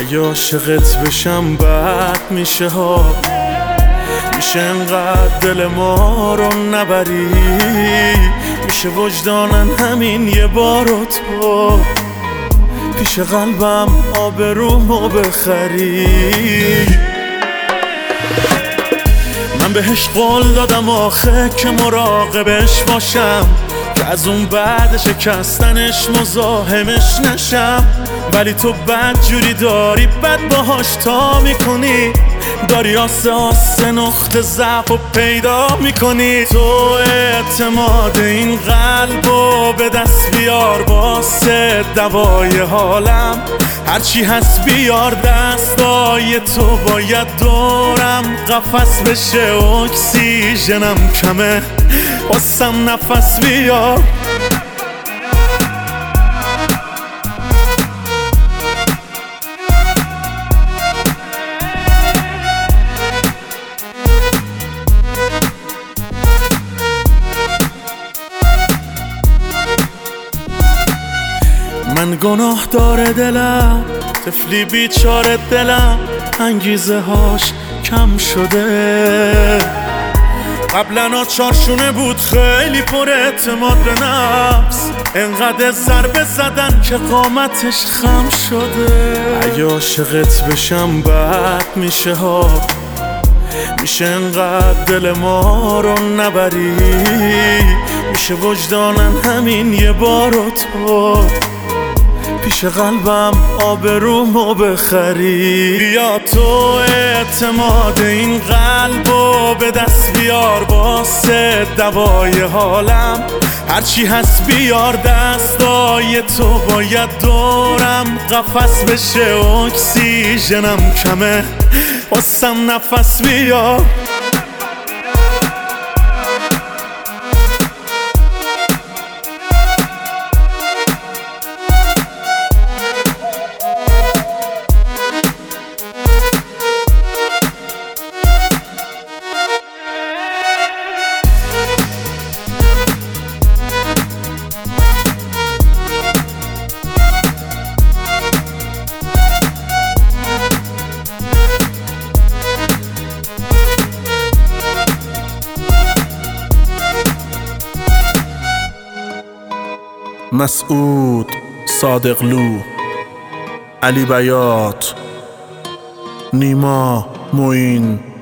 اگه عاشقت بشم بد میشه ها، میشه انقدر دل ما رو نبری، میشه وجدانن همین یه بارو تو پیش قلبم آبرومو بخری. من بهش قول دادم آخه که مراقبش باشم، که از اون بعد شکستنش مزاحمش نشم، ولی تو بد جوری داری بد باهاش تا میکنی، داری آسه آسه نقطه ضعف و پیدا میکنی. تو اعتماد این قلبو به دست بیار، واسه دوای حالم هرچی هست بیار، دستای تو باید دورم قفس بشه، اکسیژنم کمه واسم نفس بیار. من گناه داره دلم، طفلی بیچاره دلم، انگیزه هاش کم شده. قبلا چارشونه بود خیلی پر اعتماد به نفس، انقدر ضربه زدن که قامتش خم شده. اگه عاشقت بشم بد میشه ها، میشه انقدر دل ما رو نبری، میشه وجدانن همین یه بارو تو پیش قلبم آبرومو بخری. بیا تو اعتماد این قلبو به دست بیار، واسه دوای حالم هرچی هست بیار، دستای تو باید دورم قفس بشه، اکسیژنم کمه واسم نفس بیار. مسعود صادقلو، علی بیات، نیما معین.